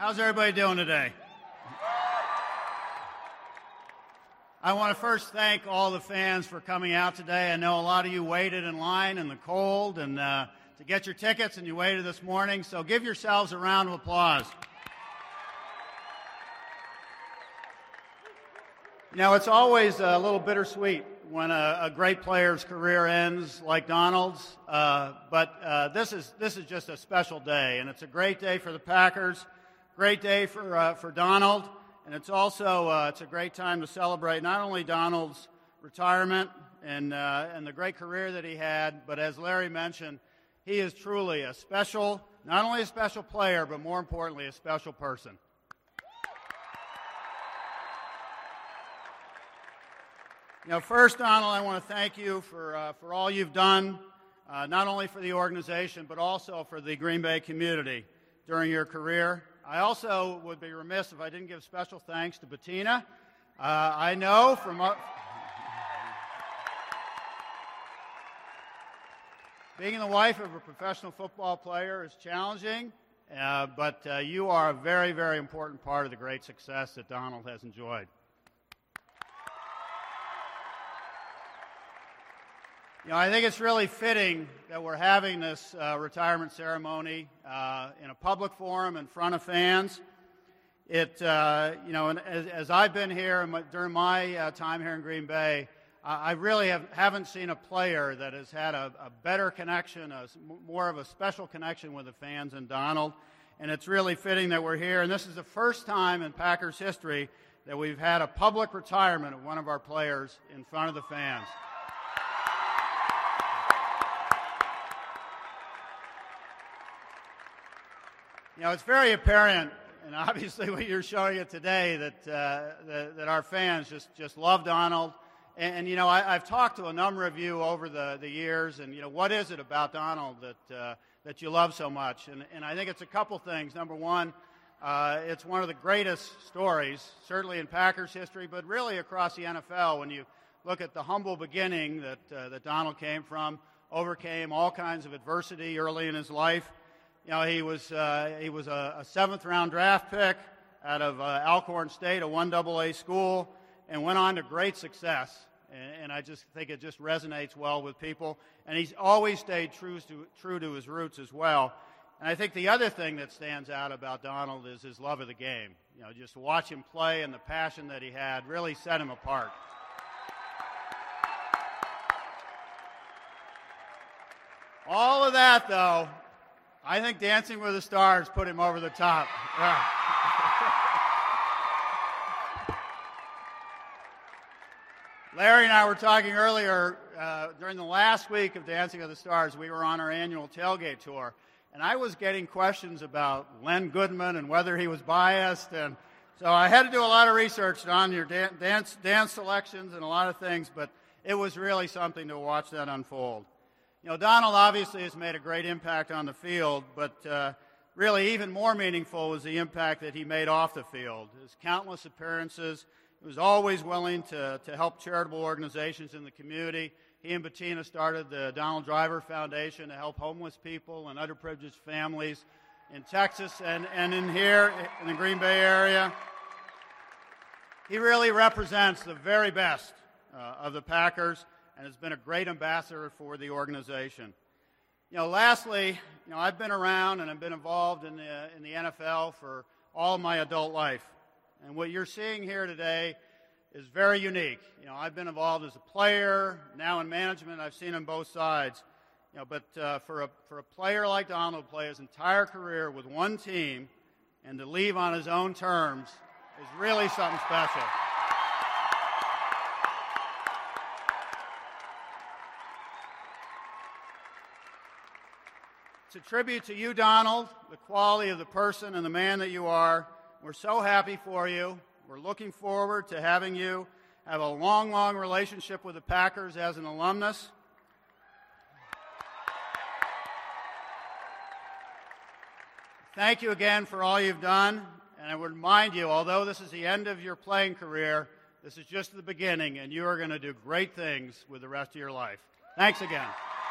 How's everybody doing today? I want to first thank all the fans for coming out today. I know a lot of you waited in line in the cold and to get your tickets, and you waited this morning, so give yourselves a round of applause. You know, it's always a little bittersweet when a great player's career ends like Donald's, but this is just a special day, and it's a great day for the Packers, great day for Donald, and it's also it's a great time to celebrate not only Donald's retirement and the great career that he had, but as Larry mentioned, he is truly a special, not only a special player, but more importantly, a special person. You know, first, Donald, I want to thank you for all you've done, not only for the organization, but also for the Green Bay community during your career. I also would be remiss if I didn't give special thanks to Bettina. I know from being the wife of a professional football player is challenging, but you are a very, very important part of the great success that Donald has enjoyed. You know, I think it's really fitting that we're having this retirement ceremony in a public forum in front of fans. You know, and as I've been here during my time here in Green Bay, I really haven't seen a player that has had a better connection, more of a special connection with the fans than Donald. And it's really fitting that we're here. And this is the first time in Packers history that we've had a public retirement of one of our players in front of the fans. You know, it's very apparent, and obviously what you're showing it today, that our fans just love Donald. And you know, I've talked to a number of you over the years, and you know, what is it about Donald that you love so much? And I think it's a couple things. Number one, it's one of the greatest stories, certainly in Packers history, but really across the NFL. When you look at the humble beginning that Donald came from, overcame all kinds of adversity early in his life. You know, he was a seventh-round draft pick out of Alcorn State, a 1AA school, and went on to great success. And I just think it just resonates well with people. And he's always stayed true to his roots as well. And I think the other thing that stands out about Donald is his love of the game. You know, just to watch him play and the passion that he had really set him apart. All of that, though, I think Dancing with the Stars put him over the top. Yeah. Larry and I were talking earlier, during the last week of Dancing with the Stars, we were on our annual tailgate tour, and I was getting questions about Len Goodman and whether he was biased, and so I had to do a lot of research on your dance selections and a lot of things, but it was really something to watch that unfold. You know, Donald obviously has made a great impact on the field, but really even more meaningful was the impact that he made off the field. His countless appearances, he was always willing to help charitable organizations in the community. He and Bettina started the Donald Driver Foundation to help homeless people and underprivileged families in Texas and in here in the Green Bay area. He really represents the very best of the Packers, and has been a great ambassador for the organization. You know, lastly, you know, I've been around and I've been involved in the NFL for all of my adult life. And what you're seeing here today is very unique. You know, I've been involved as a player, now in management. I've seen on both sides. You know, but for a player like Donald to play his entire career with one team and to leave on his own terms is really something special. It's a tribute to you, Donald, the quality of the person and the man that you are. We're so happy for you. We're looking forward to having you have a long, long relationship with the Packers as an alumnus. Thank you again for all you've done. And I would remind you, although this is the end of your playing career, this is just the beginning, and you are going to do great things with the rest of your life. Thanks again.